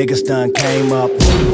Niggas done came up.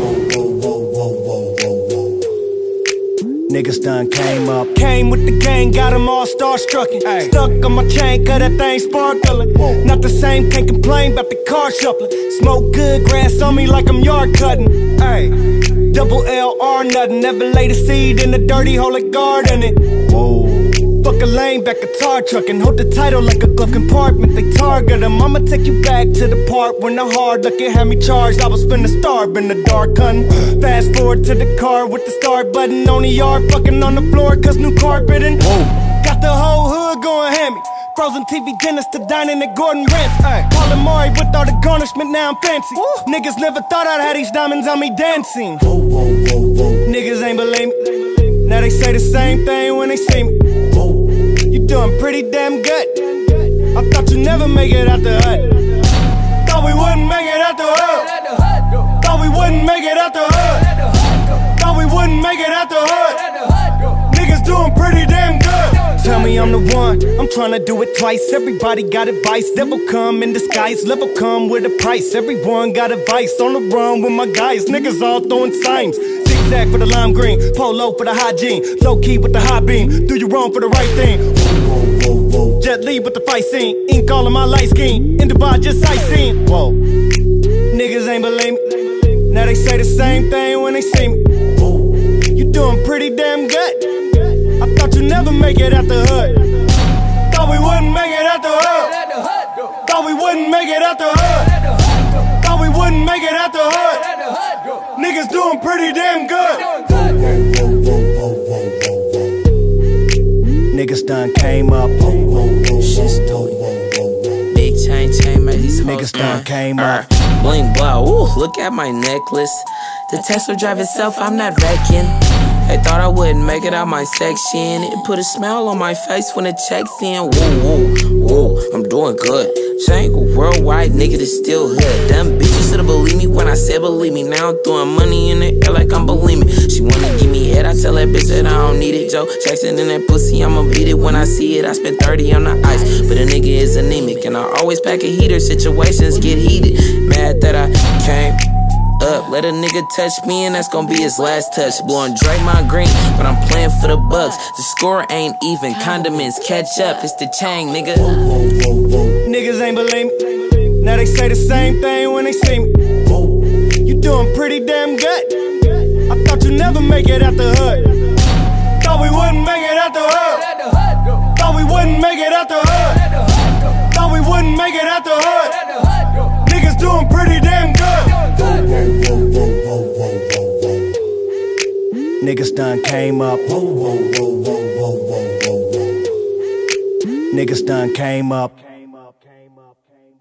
Niggas done came up. Came with the gang, got them all starstruckin'. Stuck on my chain, cut that thing sparklin'. Not the same, can't complain about the car shufflin'. Smoke good, grass on me like I'm yard cuttin'. Ayy, double LR nothing. Never laid a seed in the dirty hole like gardening. Whoa. Fuck a lane, back guitar truckin'. Hold the title like a glove compartment, they target him. I'ma take you back to the part when the hard lookin' had me charged. I was finna starve in the dark, hunting. Fast forward to the car with the start button on the yard, fucking on the floor cause new carpeting. Got the whole hood going hammy. Frozen TV dinners to dining at Gordon Rents. Paul and Maury with all the garnishment, now I'm fancy. Niggas never thought I'd have these diamonds on me dancing. Niggas ain't believe me. Now they say the same thing when they see me. You doing pretty damn good. I thought you'd never make it out the hood. Thought we wouldn't make it out the hood. Thought we wouldn't make it out the hood. Thought we wouldn't make it out the hood. Niggas doing pretty damn good. Tell me I'm the one, I'm tryna do it twice. Everybody got advice, devil come in disguise. Level come with a price, everyone got advice. On the run with my guys, niggas all throwing signs. Zigzag for the lime green, polo for the hygiene. Low key with the high beam, do you wrong for the right thing. Jet Li with the fight scene, ink all in my light scheme. In Dubai just sightseeing, whoa. Niggas ain't believe me, now they say the same thing when they see me. You doing pretty damn good. I thought you'd never make it out the hood. Thought we wouldn't make it out the hood. Thought we wouldn't make it out the hood. Thought we wouldn't make it out the hood. Niggas doing pretty damn good. Niggas done came up. Big chain, man. These niggas done came up. Bling blow, ooh, look at my necklace. The Tesla drive itself, I'm not wrecking. They thought I wouldn't make it out my section. It put a smile on my face when it checks in. Whoa, I'm doing good. Chain worldwide, nigga, that's still hood. Them bitches should've believed me when I said believe me. Now I'm throwing money in the air like I'm bulimic. She wanna give me head, I tell that bitch that I don't need it. Joe Jackson in that pussy, I'ma beat it when I see it. I spent 30 on the ice, but a nigga is anemic. And I always pack a heater, situations get heated. Mad that I came up, let a nigga touch me and that's gonna be his last touch. Blowing Draymond Green, but I'm playing for the Bucks. The score ain't even, condiments catch up. It's the chain, nigga. Niggas ain't believe me, now they say the same thing when they see me. You doing pretty damn good. I thought you'd never make it out the hood. Thought we wouldn't make it out the hood. Thought we wouldn't make it out the hood. Thought we wouldn't make it out the hood. Niggas doing pretty damn good. Niggas done came up. Niggas done came up.